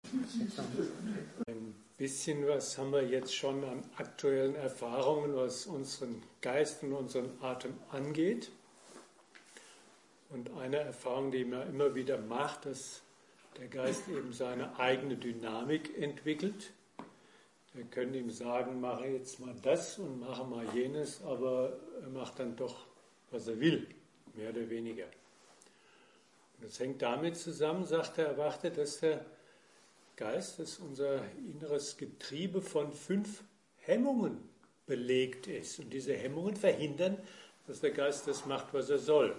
Ein bisschen was haben wir jetzt schon an aktuellen Erfahrungen, was unseren Geist und unseren Atem angeht. Und eine Erfahrung, die man immer wieder macht, dass der Geist eben seine eigene Dynamik entwickelt. Wir können ihm sagen, mache jetzt mal das und mache mal jenes, aber er macht dann doch, was er will, mehr oder weniger. Und das hängt damit zusammen, sagt er erwartet, dass der Geist, dass unser inneres Getriebe von 5 Hemmungen belegt ist. Und diese Hemmungen verhindern, dass der Geist das macht, was er soll.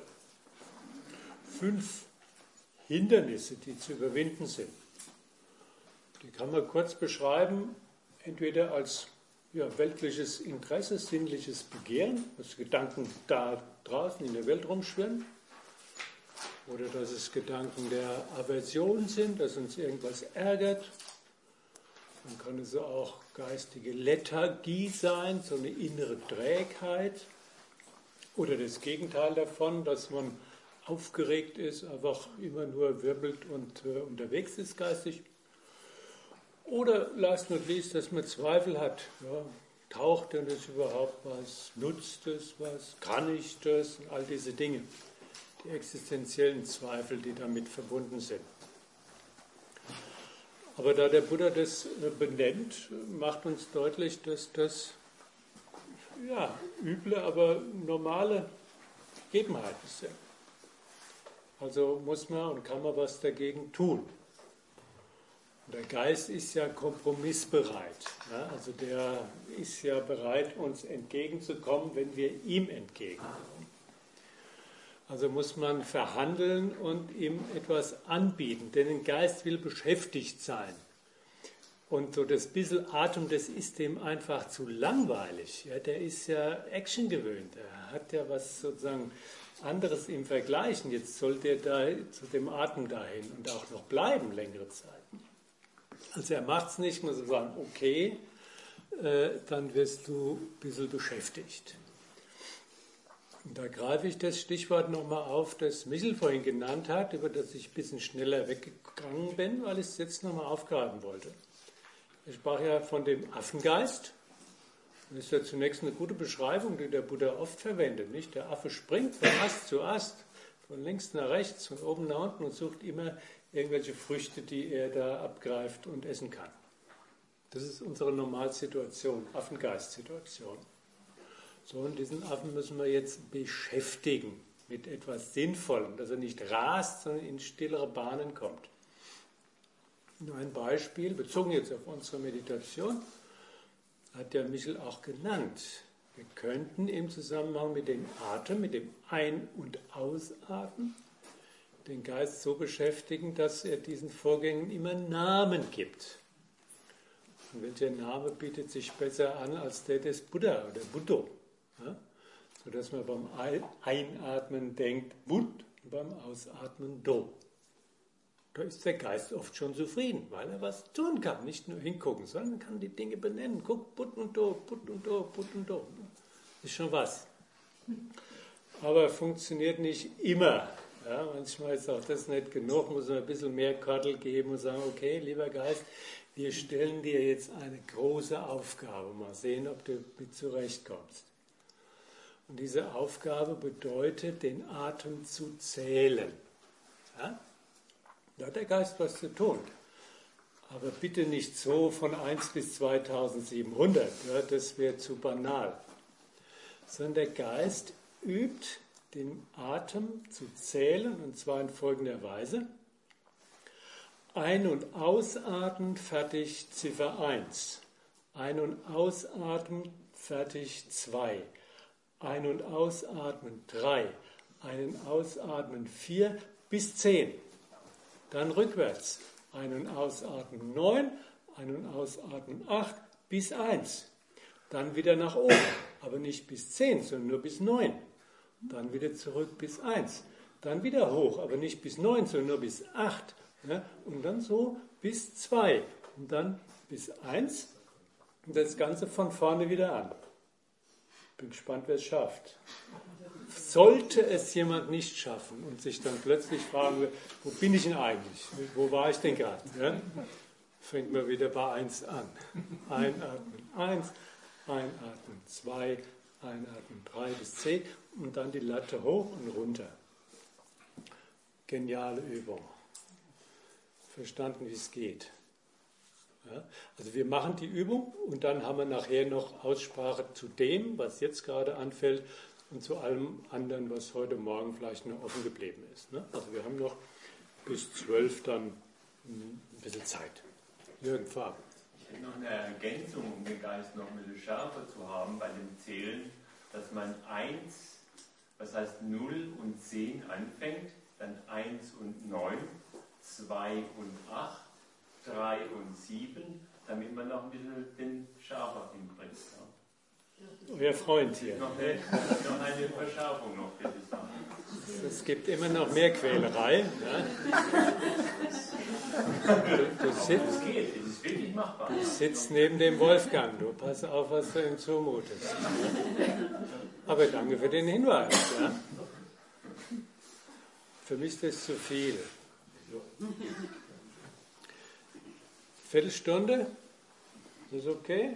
5 Hindernisse, die zu überwinden sind. Die kann man kurz beschreiben, entweder als weltliches Interesse, sinnliches Begehren, dass Gedanken da draußen in der Welt rumschwirren, oder dass es Gedanken der Aversion sind, dass uns irgendwas ärgert. Dann kann es auch geistige Lethargie sein, so eine innere Trägheit. Oder das Gegenteil davon, dass man aufgeregt ist, einfach immer nur wirbelt und unterwegs ist geistig. Oder last not least, dass man Zweifel hat. Ja, taucht denn das überhaupt was? Nutzt es was? Kann ich das? Und all diese Dinge. Die existenziellen Zweifel, die damit verbunden sind. Aber da der Buddha das benennt, macht uns deutlich, dass das üble, aber normale Gegebenheiten sind. Also muss man und kann man was dagegen tun. Und der Geist ist ja kompromissbereit. Ja? Also der ist ja bereit, uns entgegenzukommen, wenn wir ihm entgegenkommen. Also muss man verhandeln und ihm etwas anbieten, denn ein Geist will beschäftigt sein. Und so das bisschen Atem, das ist dem einfach zu langweilig. Ja, der ist ja Action gewöhnt, er hat ja was sozusagen anderes im Vergleichen. Jetzt soll der da zu dem Atem dahin und auch noch bleiben längere Zeit. Also er macht es nicht, muss er sagen, okay, dann wirst du ein bisschen beschäftigt. Und da greife ich das Stichwort nochmal auf, das Michel vorhin genannt hat, über das ich ein bisschen schneller weggegangen bin, weil ich es jetzt nochmal aufgreifen wollte. Ich sprach ja von dem Affengeist. Das ist ja zunächst eine gute Beschreibung, die der Buddha oft verwendet. Nicht? Der Affe springt von Ast zu Ast, von links nach rechts, von oben nach unten und sucht immer irgendwelche Früchte, die er da abgreift und essen kann. Das ist unsere Normalsituation, Affengeist-Situation. So, und diesen Affen müssen wir jetzt beschäftigen mit etwas Sinnvollem, dass er nicht rast, sondern in stillere Bahnen kommt. Nur ein Beispiel, bezogen jetzt auf unsere Meditation, hat der Michel auch genannt. Wir könnten im Zusammenhang mit dem Atem, mit dem Ein- und Ausatmen, den Geist so beschäftigen, dass er diesen Vorgängen immer Namen gibt. Und welcher Name bietet sich besser an als der des Buddha oder Buddho? Ja? Sodass man beim Einatmen denkt Bud und beim Ausatmen Do. Da ist der Geist oft schon zufrieden, weil er was tun kann. Nicht nur hingucken, sondern kann die Dinge benennen. Guck, Bud und Do, Bud und Do, Bud und Do. Ist schon was. Aber funktioniert nicht immer. Ja, manchmal ist auch das nicht genug, muss man ein bisschen mehr Kordel geben und sagen, okay, lieber Geist, wir stellen dir jetzt eine große Aufgabe. Mal sehen, ob du mit zurechtkommst. Und diese Aufgabe bedeutet, den Atem zu zählen. Ja? Da hat der Geist was zu tun. Aber bitte nicht so von 1 bis 2700, ja, das wäre zu banal. Sondern der Geist übt, den Atem zu zählen, und zwar in folgender Weise. Ein- und Ausatmen, fertig, Ziffer 1. Ein- und Ausatmen, fertig, 2. Ein- und Ausatmen 3, Ein- und Ausatmen 4 bis 10. Dann rückwärts. Ein- und Ausatmen 9, Ein- und Ausatmen 8 bis 1. Dann wieder nach oben, aber nicht bis 10, sondern nur bis 9. Dann wieder zurück bis 1. Dann wieder hoch, aber nicht bis 9, sondern nur bis 8. Ja? Und dann so bis 2. Und dann bis 1. Und das Ganze von vorne wieder an. Bin gespannt, wer es schafft. Sollte es jemand nicht schaffen und sich dann plötzlich fragen, wo bin ich denn eigentlich? Wo war ich denn gerade? Ja? fängt man wieder bei 1 an. Einatmen 1, einatmen 2, einatmen 3 bis 10 und dann die Latte hoch und runter. Geniale Übung. Verstanden, wie es geht. Ja, also wir machen die Übung und dann haben wir nachher noch Aussprache zu dem, was jetzt gerade anfällt und zu allem anderen, was heute Morgen vielleicht noch offen geblieben ist. Ne? Also wir haben noch bis 12 dann ein bisschen Zeit. Jürgen, Farbe. Ich hätte noch eine Ergänzung, um den Geist noch ein bisschen schärfer zu haben bei dem Zählen, dass man 1, was heißt 0 und 10 anfängt, dann 1 und 9, 2 und 8, 3 und 7, damit man noch ein bisschen den Schärfer hinbringt. Ja. Euer Freund hier. Noch eine Verschärfung noch für die Sache. Es gibt immer noch mehr Quälerei. Ja? Du sitzt neben dem Wolfgang. Du pass auf, was du ihm zumutest. Aber danke für den Hinweis. Ja? Für mich ist das zu viel. Viertelstunde? Ist das okay?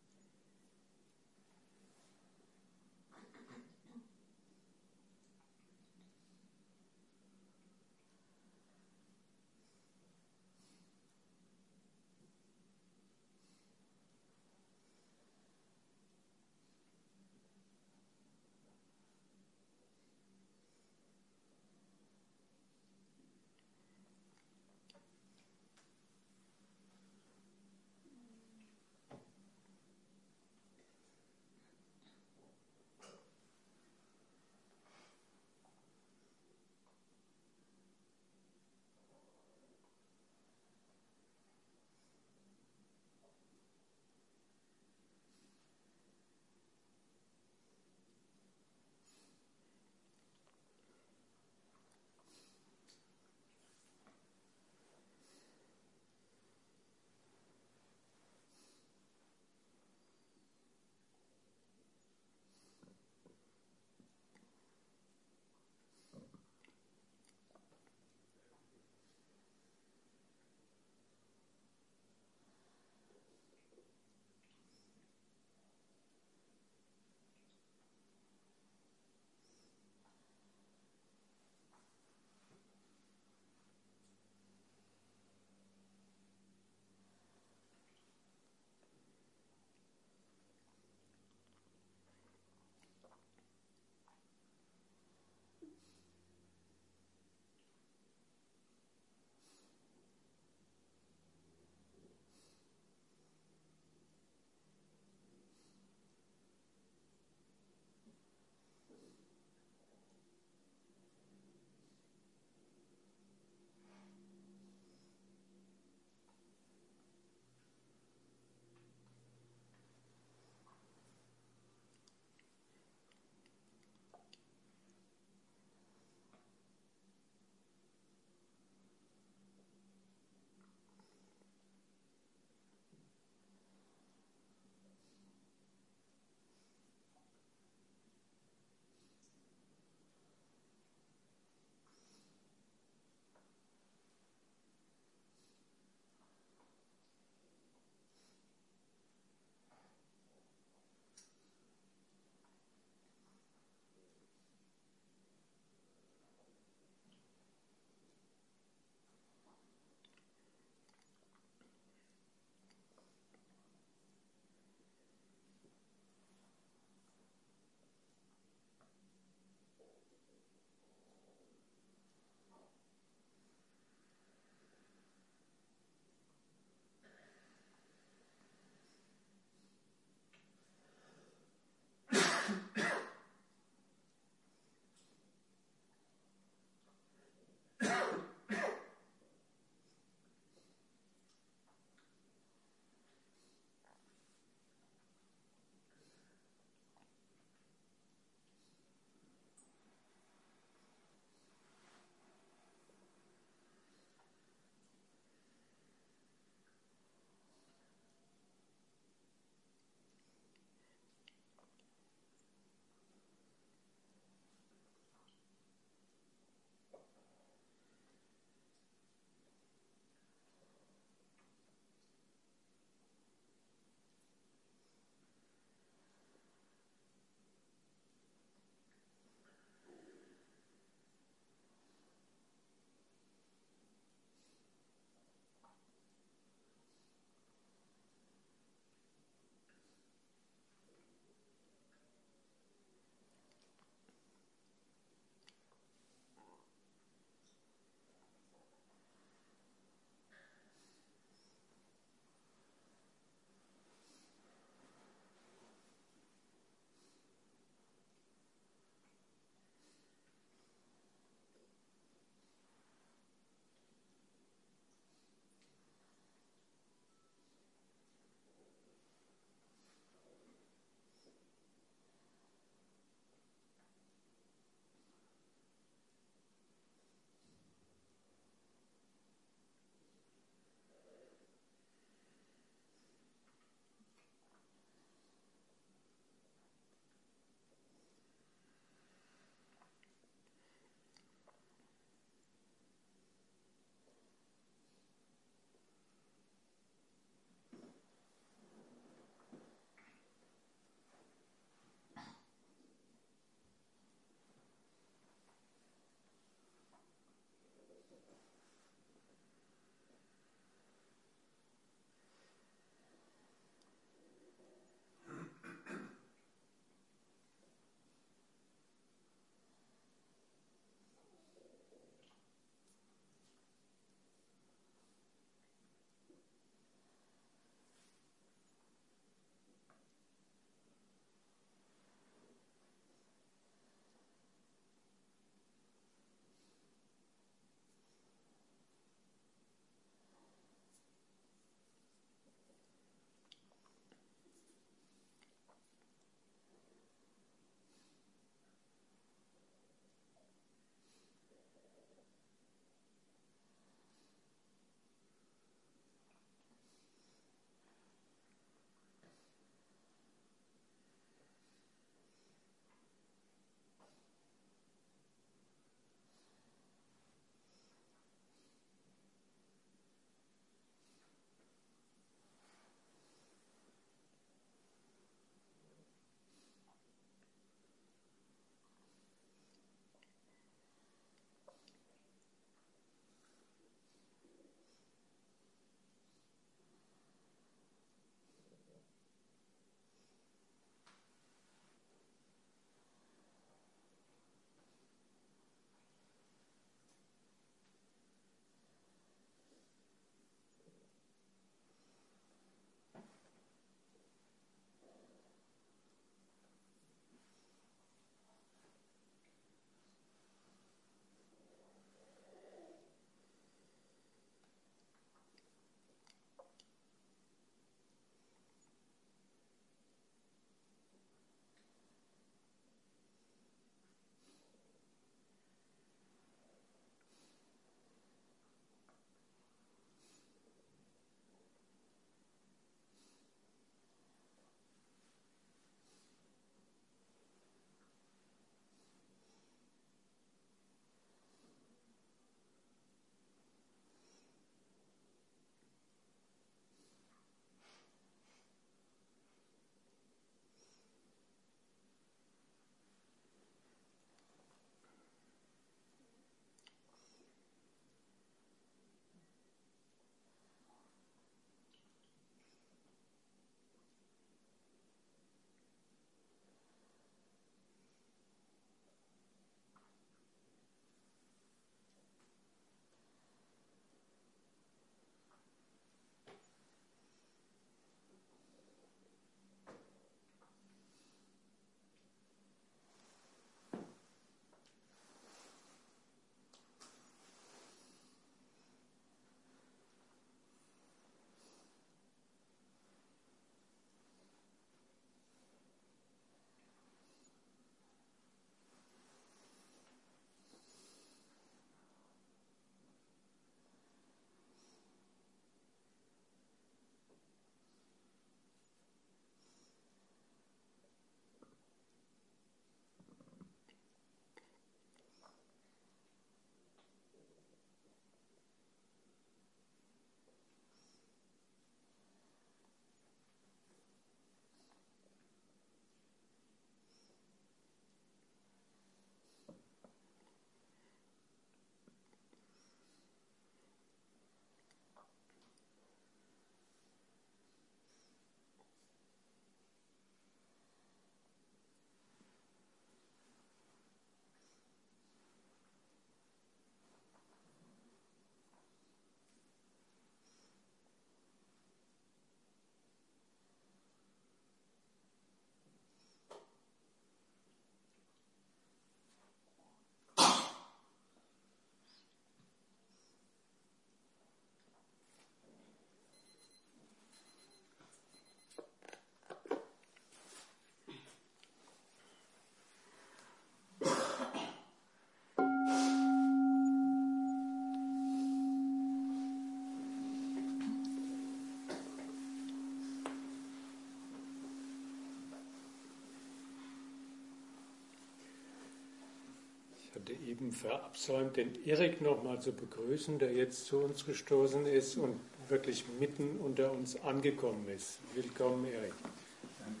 eben verabsäumt, den Erik nochmal zu begrüßen, der jetzt zu uns gestoßen ist und wirklich mitten unter uns angekommen ist. Willkommen, Erik. Danke.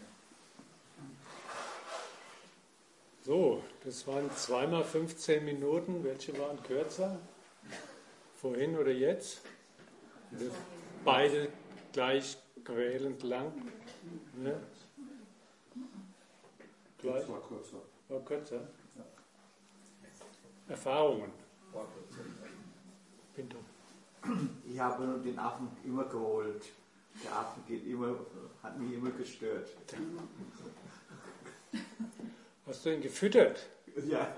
So, das waren zweimal 15 Minuten. Welche waren kürzer? Vorhin oder jetzt? Beide gleich quälend lang. Ne? Gleich? Das war kürzer. War kürzer? Ja. Erfahrungen. War kürzer. Pinto. Ich habe den Affen immer geholt. Der Affen hat mich immer gestört. Hast du ihn gefüttert? Ja.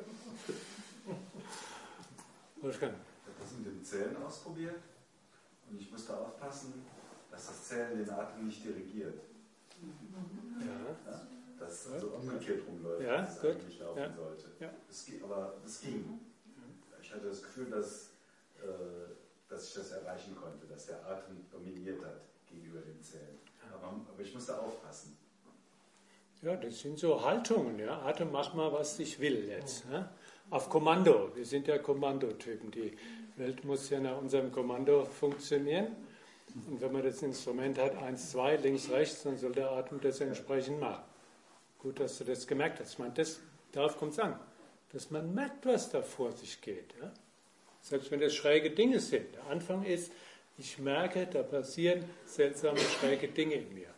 Wolfgang. Ich habe das mit den Zähnen ausprobiert und ich musste aufpassen, dass das Zählen den Atem nicht dirigiert. Ja. Dass so umgekehrt rumläuft, Ja, dass es gut. eigentlich laufen Ja. sollte. Ja. Aber es ging. Ich hatte das Gefühl, dass ich das erreichen konnte, dass der Atem dominiert hat gegenüber dem Zählen. Aber ich musste aufpassen. Ja, das sind so Haltungen. Ja. Atem, mach mal, was ich will jetzt. Ja. Auf Kommando. Wir sind ja Kommandotypen. Die Welt muss ja nach unserem Kommando funktionieren. Und wenn man das Instrument hat, 1, 2, links, rechts, dann soll der Atem das entsprechend machen. Gut, dass du das gemerkt hast. Ich meine, darauf kommt es an. Dass man merkt, was da vor sich geht. Ja. Selbst wenn das schräge Dinge sind. Der Anfang ist, ich merke, da passieren seltsame, schräge Dinge in mir.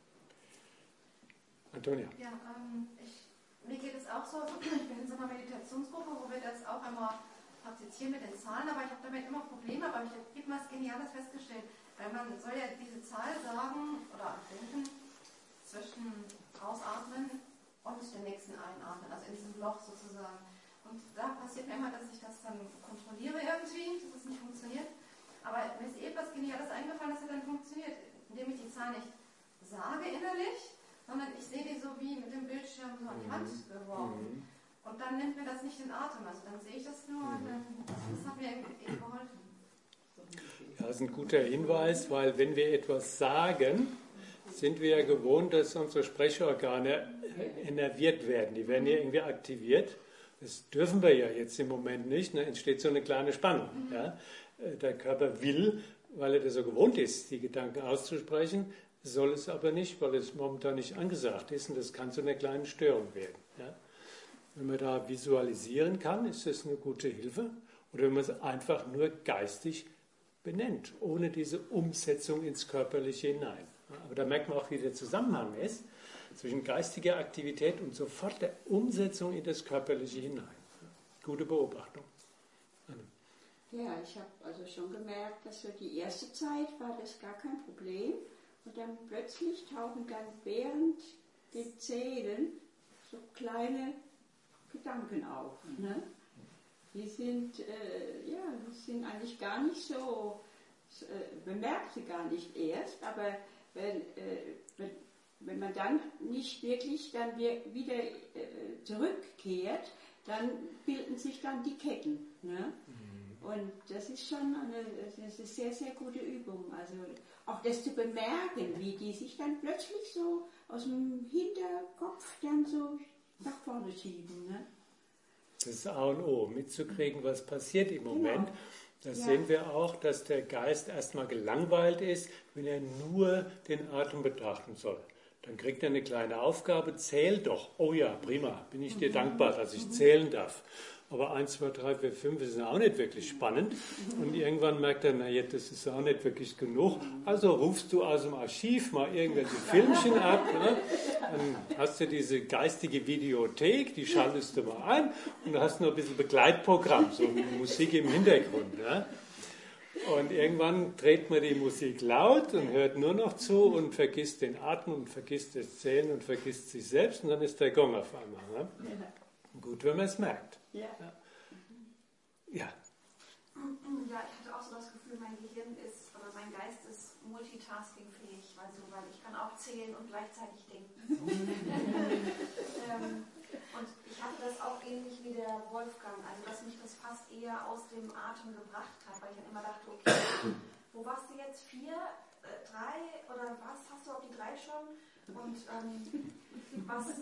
Antonia. Ja, mir geht es auch so, ich bin in so einer Meditationsgruppe, wo wir das auch immer praktizieren mit den Zahlen, aber ich habe damit immer Probleme, aber ich habe eben was Geniales festgestellt, weil man soll ja diese Zahl sagen oder denken zwischen Ausatmen und dem nächsten Einatmen, also in diesem Loch sozusagen. Und da passiert mir immer, dass ich das dann kontrolliere irgendwie, dass es nicht funktioniert. Aber mir ist eben was Geniales eingefallen, dass es dann funktioniert, indem ich die Zahl nicht sage innerlich, sondern ich sehe die so wie mit dem Bildschirm so an die Hand geworfen. Und dann nimmt mir das nicht den Atem, also dann sehe ich das nur und das hat mir eben geholfen. Ja, das ist ein guter Hinweis, weil wenn wir etwas sagen, sind wir ja gewohnt, dass unsere Sprechorgane innerviert werden. Die werden ja irgendwie aktiviert. Das dürfen wir ja jetzt im Moment nicht. Da entsteht so eine kleine Spannung. Ja? Der Körper will, weil er das so gewohnt ist, die Gedanken auszusprechen, soll es aber nicht, weil es momentan nicht angesagt ist. Und das kann zu einer kleinen Störung werden. Ja? Wenn man da visualisieren kann, ist das eine gute Hilfe. Oder wenn man es einfach nur geistig benennt, ohne diese Umsetzung ins Körperliche hinein. Aber da merkt man auch, wie der Zusammenhang ist zwischen geistiger Aktivität und sofort der Umsetzung in das Körperliche hinein. Gute Beobachtung. Ja, ich habe also schon gemerkt, dass so die erste Zeit war das gar kein Problem. Und dann plötzlich tauchen dann während dem Zählen so kleine Gedanken auf. Ne? Die sind eigentlich gar nicht so, bemerkt sie gar nicht erst, aber wenn man dann nicht wirklich dann wieder zurückkehrt, dann bilden sich dann die Ketten. Ne? Und das ist schon eine sehr, sehr gute Übung. Also auch das zu bemerken, wie die sich dann plötzlich so aus dem Hinterkopf dann so nach vorne schieben. Ne? Das ist A und O, mitzukriegen, was passiert im Moment. Genau. Das sehen wir auch, dass der Geist erstmal gelangweilt ist, wenn er nur den Atem betrachten soll. Dann kriegt er eine kleine Aufgabe, zähl doch. Oh ja, prima, bin ich dir dankbar, dass ich zählen darf. Aber 1, 2, 3, 4, 5 ist auch nicht wirklich spannend. Und irgendwann merkt er, naja, das ist auch nicht wirklich genug. Also rufst du aus dem Archiv mal irgendwelche Filmchen ab. Ne? Dann hast du diese geistige Videothek, die schaltest du mal ein. Und du hast noch ein bisschen Begleitprogramm, so Musik im Hintergrund. Ne? Und irgendwann dreht man die Musik laut und hört nur noch zu und vergisst den Atem und vergisst das Zählen und vergisst sich selbst. Und dann ist der Gong auf einmal. Ne? Gut, wenn man es merkt. Ja. Ja, ich hatte auch so das Gefühl, mein Gehirn ist, oder mein Geist ist multitaskingfähig, weil ich kann auch zählen und gleichzeitig denken. Und ich hatte das auch ähnlich wie der Wolfgang, also dass mich das fast eher aus dem Atem gebracht hat, weil ich dann immer dachte, okay, wo warst du jetzt? 4, 3 oder was? Hast du auf die 3 schon? Und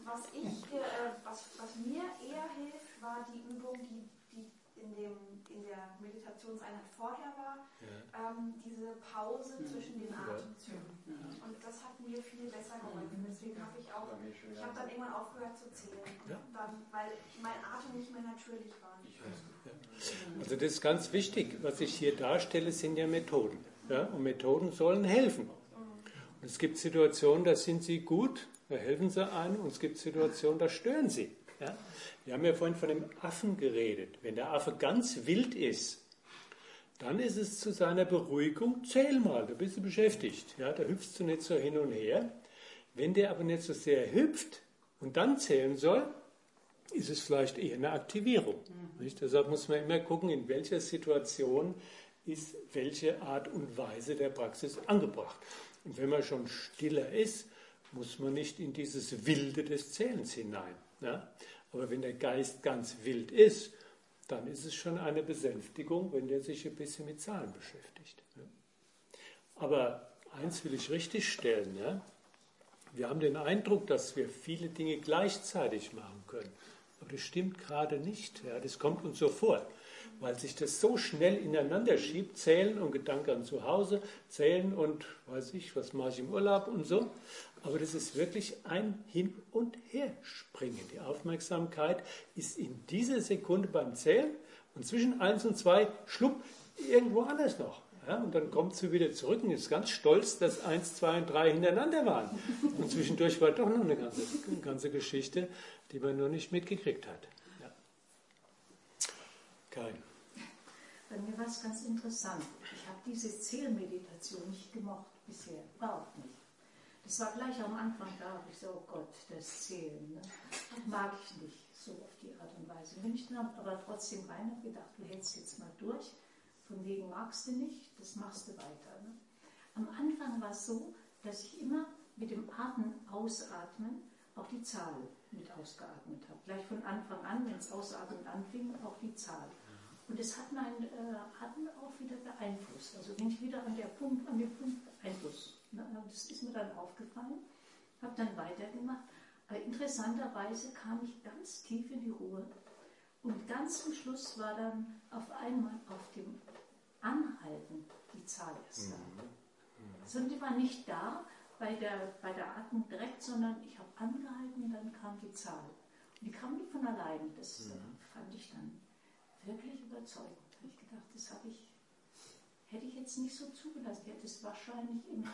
Was mir eher hilft, war die Übung, die in der Meditationseinheit vorher war, diese Pause zwischen den Atemzügen. Und das hat mir viel besser geholfen. Deswegen habe ich dann irgendwann aufgehört zu zählen, weil mein Atem nicht mehr natürlich war. Also das ist ganz wichtig. Was ich hier darstelle, sind ja Methoden. Ja? Und Methoden sollen helfen. Und es gibt Situationen, da sind sie gut, da helfen sie einem, und es gibt Situationen, da stören sie. Ja? Wir haben ja vorhin von dem Affen geredet. Wenn der Affe ganz wild ist, dann ist es zu seiner Beruhigung, zähl mal, da bist du beschäftigt. Ja? Da hüpfst du nicht so hin und her. Wenn der aber nicht so sehr hüpft und dann zählen soll, ist es vielleicht eher eine Aktivierung. Nicht? Deshalb muss man immer gucken, in welcher Situation ist welche Art und Weise der Praxis angebracht. Und wenn man schon stiller ist, muss man nicht in dieses Wilde des Zählens hinein. Ja? Aber wenn der Geist ganz wild ist, dann ist es schon eine Besänftigung, wenn der sich ein bisschen mit Zahlen beschäftigt. Ja? Aber eins will ich richtigstellen. Ja? Wir haben den Eindruck, dass wir viele Dinge gleichzeitig machen können. Aber das stimmt gerade nicht. Ja? Das kommt uns so vor, weil sich das so schnell ineinander schiebt. Zählen und Gedanke an zu Hause, zählen und weiß ich, was mache ich im Urlaub und so. Aber das ist wirklich ein Hin- und Herspringen. Die Aufmerksamkeit ist in dieser Sekunde beim Zählen und zwischen 1 und 2 schlupp irgendwo anders noch. Ja, und dann kommt sie wieder zurück und ist ganz stolz, dass 1, 2 und 3 hintereinander waren. Und zwischendurch war doch noch eine ganze Geschichte, die man nur nicht mitgekriegt hat. Ja. Karin. Bei mir war es ganz interessant. Ich habe diese Zählmeditation nicht gemocht bisher, überhaupt nicht. Das war gleich am Anfang, da habe ich so, oh Gott, das Zählen, ne? Mag ich nicht so auf die Art und Weise. Bin ich dann aber trotzdem rein und gedacht, du hältst jetzt mal durch. Von wegen magst du nicht, das machst du weiter. Ne? Am Anfang war es so, dass ich immer mit dem Atmen ausatmen auch die Zahl mit ausgeatmet habe. Gleich von Anfang an, wenn es Ausatmen anfing, auch die Zahl. Und es hat meinen Atmen auch wieder beeinflusst. Also bin ich wieder an dem Punkt Einfluss. Ne? Das ist mir dann aufgefallen, habe dann weitergemacht. Aber interessanterweise kam ich ganz tief in die Ruhe. Und ganz zum Schluss war dann auf einmal auf dem Anhalten die Zahl erst da. Also die war nicht da bei der Atmung direkt, sondern ich habe angehalten und dann kam die Zahl. Und die kam nicht von allein. Das fand ich dann wirklich überzeugend. Da habe ich gedacht, hätte ich jetzt nicht so zugelassen. Ich hätte es wahrscheinlich immer.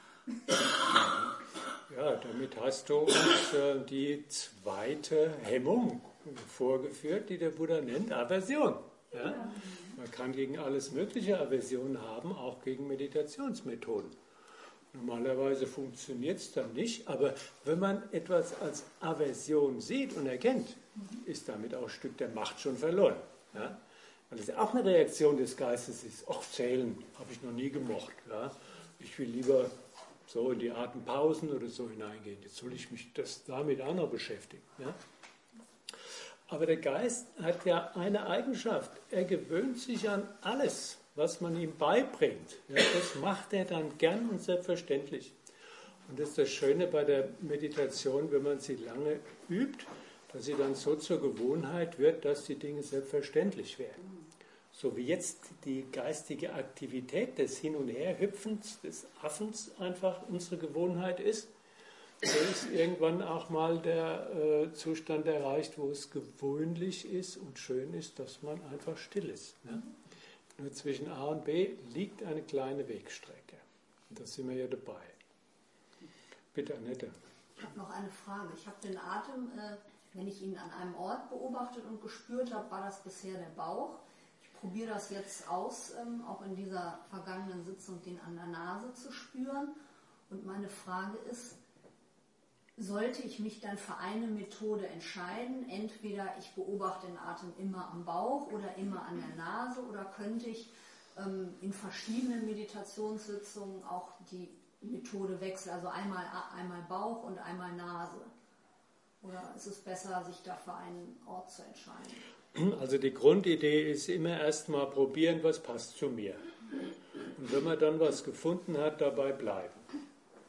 Ja, damit hast du uns die zweite Hemmung vorgeführt, die der Buddha nennt Aversion. Ja? Man kann gegen alles mögliche Aversion haben, auch gegen Meditationsmethoden. Normalerweise funktioniert es dann nicht, aber wenn man etwas als Aversion sieht und erkennt, ist damit auch ein Stück der Macht schon verloren. Ja? Weil es ja auch eine Reaktion des Geistes ist. Ach, zählen habe ich noch nie gemocht. Ja? Ich will lieber so in die Atempausen oder so hineingehen. Jetzt soll ich mich damit auch noch beschäftigen. Ja? Aber der Geist hat ja eine Eigenschaft. Er gewöhnt sich an alles, was man ihm beibringt. Ja, das macht er dann gern und selbstverständlich. Und das ist das Schöne bei der Meditation, wenn man sie lange übt, dass sie dann so zur Gewohnheit wird, dass die Dinge selbstverständlich werden. So wie jetzt die geistige Aktivität des Hin- und Herhüpfens, des Affens einfach unsere Gewohnheit ist, so ist irgendwann auch mal der Zustand erreicht, wo es gewöhnlich ist und schön ist, dass man einfach still ist. Ne? Nur zwischen A und B liegt eine kleine Wegstrecke. Und da sind wir ja dabei. Bitte, Annette. Ich habe noch eine Frage. Ich habe den Atem, wenn ich ihn an einem Ort beobachtet und gespürt habe, war das bisher der Bauch. Ich probiere das jetzt aus, auch in dieser vergangenen Sitzung den an der Nase zu spüren. Und meine Frage ist, sollte ich mich dann für eine Methode entscheiden, entweder ich beobachte den Atem immer am Bauch oder immer an der Nase, oder könnte ich in verschiedenen Meditationssitzungen auch die Methode wechseln, also einmal Bauch und einmal Nase? Oder ist es besser, sich da für einen Ort zu entscheiden? Also die Grundidee ist immer erstmal probieren, was passt zu mir. Und wenn man dann was gefunden hat, dabei bleiben.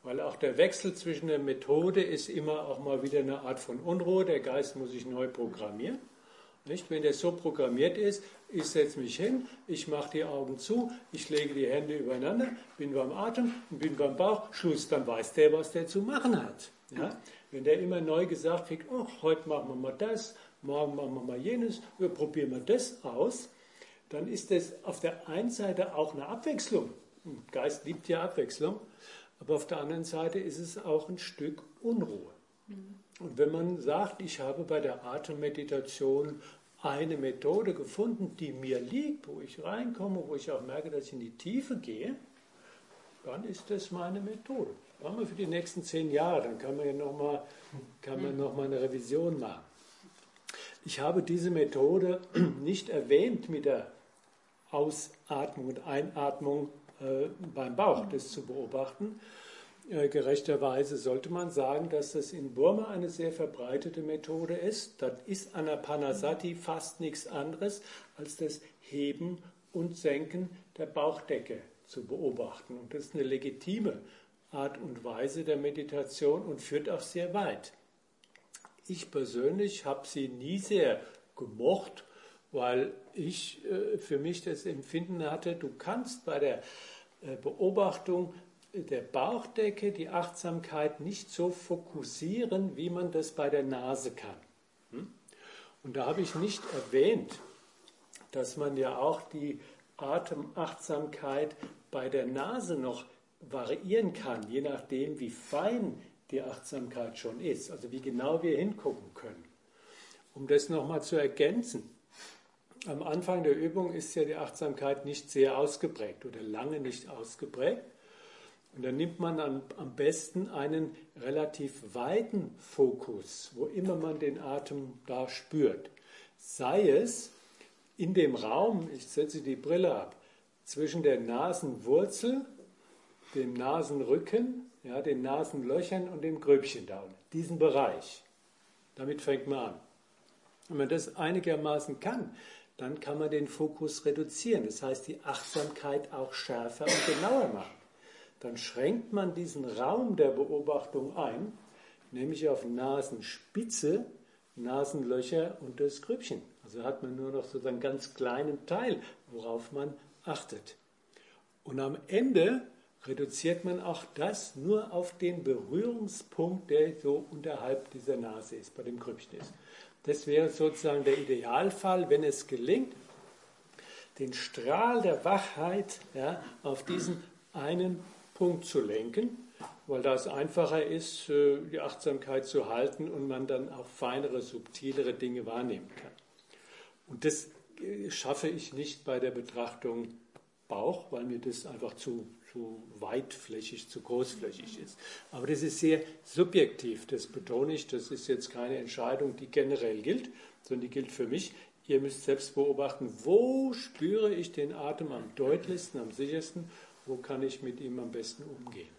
Weil auch der Wechsel zwischen der Methode ist immer auch mal wieder eine Art von Unruhe. Der Geist muss sich neu programmieren. Nicht? Wenn der so programmiert ist, ich setze mich hin, ich mache die Augen zu, ich lege die Hände übereinander, bin beim Atem und bin beim Bauch, Schluss, dann weiß der, was der zu machen hat. Ja? Wenn der immer neu gesagt kriegt, oh, heute machen wir mal das, morgen machen wir mal jenes, wir probieren mal das aus, dann ist das auf der einen Seite auch eine Abwechslung. Der Geist liebt ja Abwechslung, aber auf der anderen Seite ist es auch ein Stück Unruhe. Und wenn man sagt, ich habe bei der Atemmeditation eine Methode gefunden, die mir liegt, wo ich reinkomme, wo ich auch merke, dass ich in die Tiefe gehe, dann ist das meine Methode. Das machen wir für die nächsten 10 Jahre, dann kann man ja noch mal eine Revision machen. Ich habe diese Methode nicht erwähnt mit der Ausatmung und Einatmung beim Bauch, das zu beobachten. Gerechterweise sollte man sagen, dass das in Burma eine sehr verbreitete Methode ist. Das ist Anapanasati fast nichts anderes als das Heben und Senken der Bauchdecke zu beobachten. Und das ist eine legitime Art und Weise der Meditation und führt auch sehr weit. Ich persönlich habe sie nie sehr gemocht, weil ich für mich das Empfinden hatte, du kannst bei der Beobachtung der Bauchdecke die Achtsamkeit nicht so fokussieren, wie man das bei der Nase kann. Und da habe ich nicht erwähnt, dass man ja auch die Atemachtsamkeit bei der Nase noch variieren kann, je nachdem, wie fein die Achtsamkeit schon ist, also wie genau wir hingucken können. Um das nochmal zu ergänzen, am Anfang der Übung ist ja die Achtsamkeit nicht sehr ausgeprägt oder lange nicht ausgeprägt. Und dann nimmt man am besten einen relativ weiten Fokus, wo immer man den Atem da spürt. Sei es in dem Raum, ich setze die Brille ab, zwischen der Nasenwurzel, dem Nasenrücken, ja, den Nasenlöchern und dem Grübchen da unten. Diesen Bereich. Damit fängt man an. Wenn man das einigermaßen kann, dann kann man den Fokus reduzieren. Das heißt, die Achtsamkeit auch schärfer und genauer machen. Dann schränkt man diesen Raum der Beobachtung ein, nämlich auf Nasenspitze, Nasenlöcher und das Grübchen. Also hat man nur noch so einen ganz kleinen Teil, worauf man achtet. Und am Ende reduziert man auch das nur auf den Berührungspunkt, der so unterhalb dieser Nase ist, bei dem Grübchen ist. Das wäre sozusagen der Idealfall, wenn es gelingt, den Strahl der Wachheit auf diesen einen Punkt zu lenken, weil da es einfacher ist, die Achtsamkeit zu halten und man dann auch feinere, subtilere Dinge wahrnehmen kann. Und das schaffe ich nicht bei der Betrachtung Bauch, weil mir das einfach zu weitflächig, zu großflächig ist. Aber das ist sehr subjektiv, das betone ich, das ist jetzt keine Entscheidung, die generell gilt, sondern die gilt für mich. Ihr müsst selbst beobachten, wo spüre ich den Atem am deutlichsten, am sichersten, wo kann ich mit ihm am besten umgehen.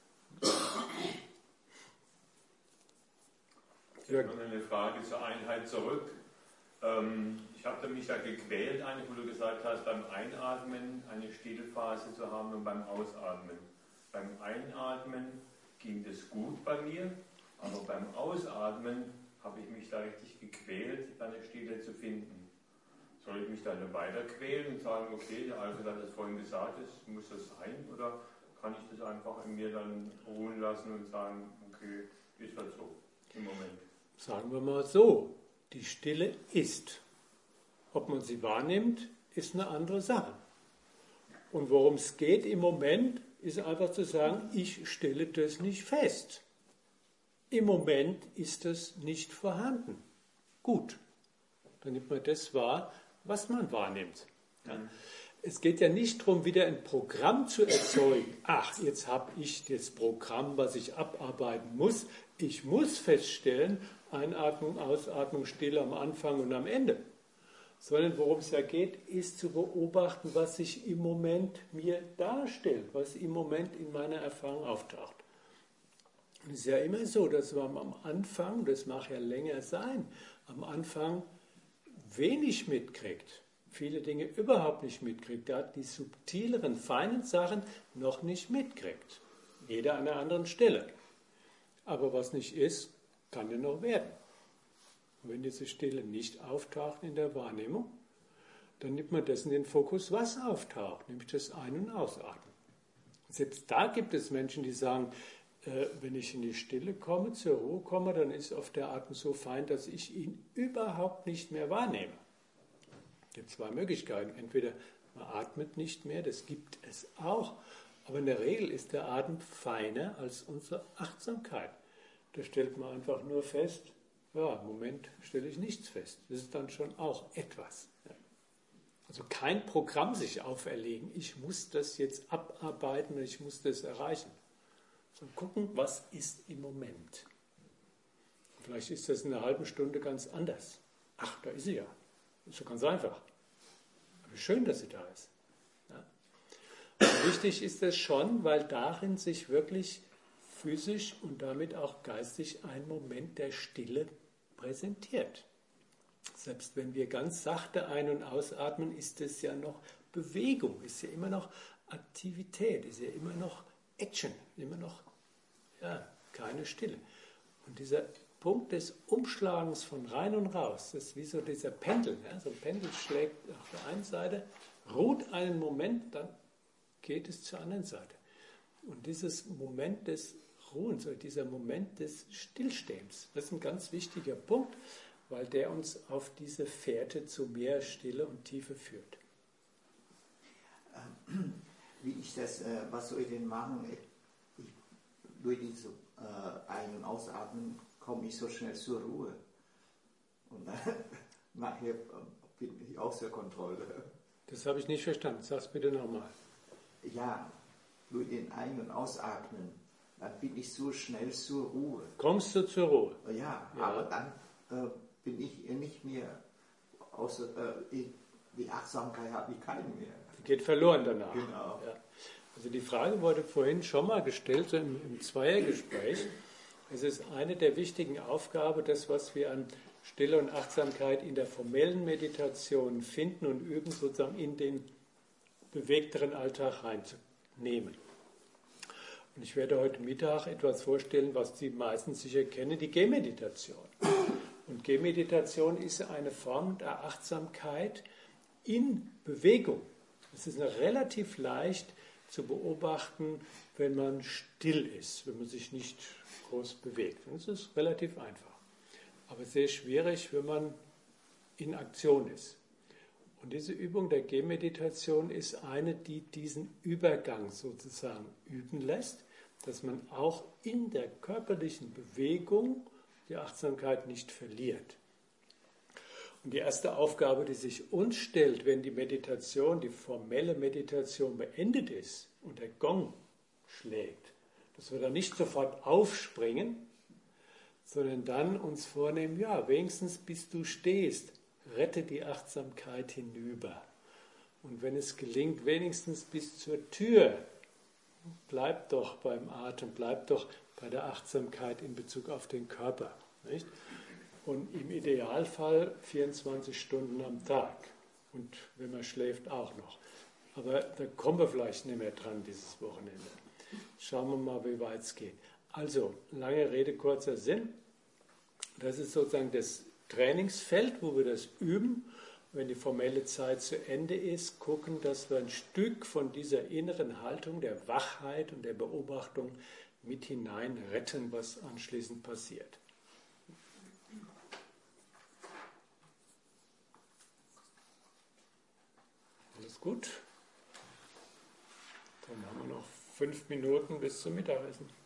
Ich habe noch eine Frage zur Einheit zurück. Ich habe mich da gequält, wo du gesagt hast, beim Einatmen eine stille Phase zu haben und beim Ausatmen. Beim Einatmen ging das gut bei mir, aber beim Ausatmen habe ich mich da richtig gequält, eine Stille zu finden. Soll ich mich dann weiter quälen und sagen, okay, der Alfred hat das vorhin gesagt, es muss das sein, oder kann ich das einfach in mir dann ruhen lassen und sagen, okay, ist halt so im Moment? Sagen wir mal so, die Stille ist. Ob man sie wahrnimmt, ist eine andere Sache. Und worum es geht im Moment, ist einfach zu sagen, ich stelle das nicht fest. Im Moment ist das nicht vorhanden. Gut, dann nimmt man das wahr, was man wahrnimmt. Ja. Es geht ja nicht darum, wieder ein Programm zu erzeugen. Ach, jetzt habe ich das Programm, was ich abarbeiten muss. Ich muss feststellen, Einatmung, Ausatmung, Stille am Anfang und am Ende. Sondern worum es ja geht, ist zu beobachten, was sich im Moment mir darstellt, was im Moment in meiner Erfahrung auftaucht. Und es ist ja immer so, dass man am Anfang, das mag ja länger sein, am Anfang wenig mitkriegt, viele Dinge überhaupt nicht mitkriegt, der die subtileren, feinen Sachen noch nicht mitkriegt. Jeder an einer anderen Stelle. Aber was nicht ist, kann ja noch werden. Und wenn diese Stille nicht auftaucht in der Wahrnehmung, dann nimmt man das in den Fokus, was auftaucht, nämlich das Ein- und Ausatmen. Selbst da gibt es Menschen, die sagen, wenn ich in die Stille komme, zur Ruhe komme, dann ist oft der Atem so fein, dass ich ihn überhaupt nicht mehr wahrnehme. Es gibt zwei Möglichkeiten. Entweder man atmet nicht mehr, das gibt es auch, aber in der Regel ist der Atem feiner als unsere Achtsamkeit. Da stellt man einfach nur fest, ja, im Moment stelle ich nichts fest. Das ist dann schon auch etwas. Also kein Programm sich auferlegen, ich muss das jetzt abarbeiten und ich muss das erreichen. Sondern gucken, was ist im Moment. Vielleicht ist das in einer halben Stunde ganz anders. Ach, da ist sie ja. Ist so ganz einfach. Aber schön, dass sie da ist. Ja. Und wichtig ist das schon, weil darin sich wirklich physisch und damit auch geistig ein Moment der Stille präsentiert. Selbst wenn wir ganz sachte ein- und ausatmen, ist es ja noch Bewegung, ist ja immer noch Aktivität, ist ja immer noch Action, immer noch keine Stille. Und dieser Punkt des Umschlagens von rein und raus, das ist wie so dieser Pendel. Ja? So ein Pendel schlägt auf der einen Seite, ruht einen Moment, dann geht es zur anderen Seite. Und dieses Moment des Ruhens, oder dieser Moment des Stillstehens, das ist ein ganz wichtiger Punkt, weil der uns auf diese Fährte zu mehr Stille und Tiefe führt. Wie ich das, was soll ich denn machen? Durch dieses Ein- und Ausatmen komme ich so schnell zur Ruhe. Und dann nachher bin ich außer Kontrolle. Das habe ich nicht verstanden. Sag's bitte nochmal. Ja, durch den Ein- und Ausatmen, dann bin ich so schnell zur Ruhe. Kommst du zur Ruhe? Ja. Aber dann bin ich nicht mehr, außer die Achtsamkeit habe ich keine mehr. Die geht verloren danach. Genau. Ja. Also die Frage wurde vorhin schon mal gestellt, so im Zweiergespräch. Es ist eine der wichtigen Aufgaben, das, was wir an Stille und Achtsamkeit in der formellen Meditation finden und üben, sozusagen in den bewegteren Alltag reinzunehmen. Und ich werde heute Mittag etwas vorstellen, was die meisten sicher kennen, die Gehmeditation. Und Gehmeditation ist eine Form der Achtsamkeit in Bewegung. Es ist relativ leicht zu beobachten, wenn man still ist, wenn man sich nicht groß bewegt. Das ist relativ einfach. Aber sehr schwierig, wenn man in Aktion ist. Und diese Übung der Gehmeditation ist eine, die diesen Übergang sozusagen üben lässt, dass man auch in der körperlichen Bewegung die Achtsamkeit nicht verliert. Und die erste Aufgabe, die sich uns stellt, wenn die Meditation, die formelle Meditation beendet ist und der Gong schlägt, dass wir dann nicht sofort aufspringen, sondern dann uns vornehmen, ja, wenigstens bis du stehst, rette die Achtsamkeit hinüber. Und wenn es gelingt, wenigstens bis zur Tür, bleib doch beim Atem, bleib doch bei der Achtsamkeit in Bezug auf den Körper. Nicht? Und im Idealfall 24 Stunden am Tag. Und wenn man schläft, auch noch. Aber da kommen wir vielleicht nicht mehr dran dieses Wochenende. Schauen wir mal, wie weit es geht. Also, lange Rede, kurzer Sinn. Das ist sozusagen das Trainingsfeld, wo wir das üben. Wenn die formelle Zeit zu Ende ist, gucken, dass wir ein Stück von dieser inneren Haltung der Wachheit und der Beobachtung mit hinein retten, was anschließend passiert. Alles gut? Dann haben wir noch 5 Minuten bis zum Mittagessen.